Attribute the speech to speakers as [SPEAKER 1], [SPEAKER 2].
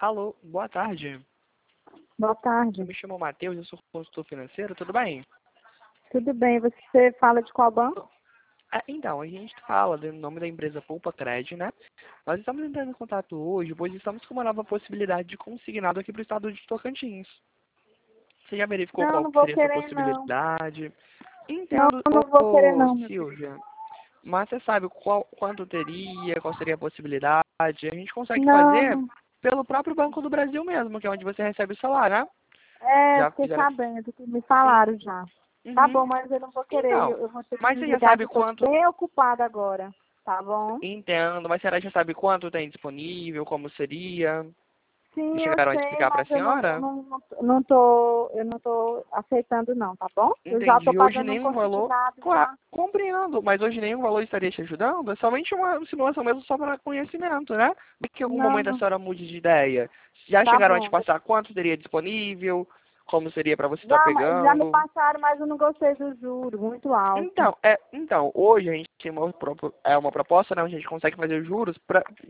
[SPEAKER 1] Alô, boa tarde.
[SPEAKER 2] Boa tarde.
[SPEAKER 1] Eu me chamo Matheus, eu sou consultor financeiro, tudo bem?
[SPEAKER 2] Tudo bem, você fala de qual banco?
[SPEAKER 1] Então, a gente fala no nome da empresa Poupa Cred, né? Nós estamos entrando em contato hoje, pois estamos com uma nova possibilidade de consignado aqui para o estado de Tocantins. Você já verificou
[SPEAKER 2] Não,
[SPEAKER 1] qual
[SPEAKER 2] não
[SPEAKER 1] que
[SPEAKER 2] vou
[SPEAKER 1] seria essa
[SPEAKER 2] querer não.
[SPEAKER 1] possibilidade?
[SPEAKER 2] Não,
[SPEAKER 1] Entendo,
[SPEAKER 2] não vou querer
[SPEAKER 1] ô
[SPEAKER 2] não, meu filho.
[SPEAKER 1] Silvia, mas você sabe quanto teria, qual seria a possibilidade? A gente consegue
[SPEAKER 2] Não,
[SPEAKER 1] fazer
[SPEAKER 2] não.
[SPEAKER 1] pelo próprio Banco do Brasil mesmo, que é onde você recebe o salário, né?
[SPEAKER 2] É,
[SPEAKER 1] Já
[SPEAKER 2] fiquei
[SPEAKER 1] fizeram...
[SPEAKER 2] sabendo que me falaram já. Tá
[SPEAKER 1] Uhum.
[SPEAKER 2] bom, mas eu não vou querer.
[SPEAKER 1] Então,
[SPEAKER 2] Eu vou ter que
[SPEAKER 1] mas você já
[SPEAKER 2] desligar
[SPEAKER 1] sabe
[SPEAKER 2] que eu tô
[SPEAKER 1] quanto...
[SPEAKER 2] bem ocupada agora. Tá bom?
[SPEAKER 1] Entendo, mas será que já sabe quanto tem disponível, como seria?
[SPEAKER 2] Sim,
[SPEAKER 1] Já
[SPEAKER 2] eu
[SPEAKER 1] chegaram a
[SPEAKER 2] sei,
[SPEAKER 1] explicar para a
[SPEAKER 2] mas
[SPEAKER 1] senhora?
[SPEAKER 2] eu não tô aceitando não, tá bom? Eu já tô
[SPEAKER 1] Entendi, hoje
[SPEAKER 2] pagando um
[SPEAKER 1] nenhum valor...
[SPEAKER 2] consignado
[SPEAKER 1] Claro,
[SPEAKER 2] já.
[SPEAKER 1] compreendo, mas hoje nenhum valor estaria te ajudando? É somente uma simulação mesmo só para conhecimento, né? De que em algum
[SPEAKER 2] Não,
[SPEAKER 1] momento a
[SPEAKER 2] não.
[SPEAKER 1] senhora mude de ideia. Já
[SPEAKER 2] Tá
[SPEAKER 1] chegaram a te
[SPEAKER 2] bom.
[SPEAKER 1] passar quanto teria disponível? Como seria para você estar
[SPEAKER 2] Já me
[SPEAKER 1] pegando?
[SPEAKER 2] passaram, mas eu não gostei do juro, muito alto.
[SPEAKER 1] Então, hoje a gente tem uma proposta, né, onde a gente consegue fazer juros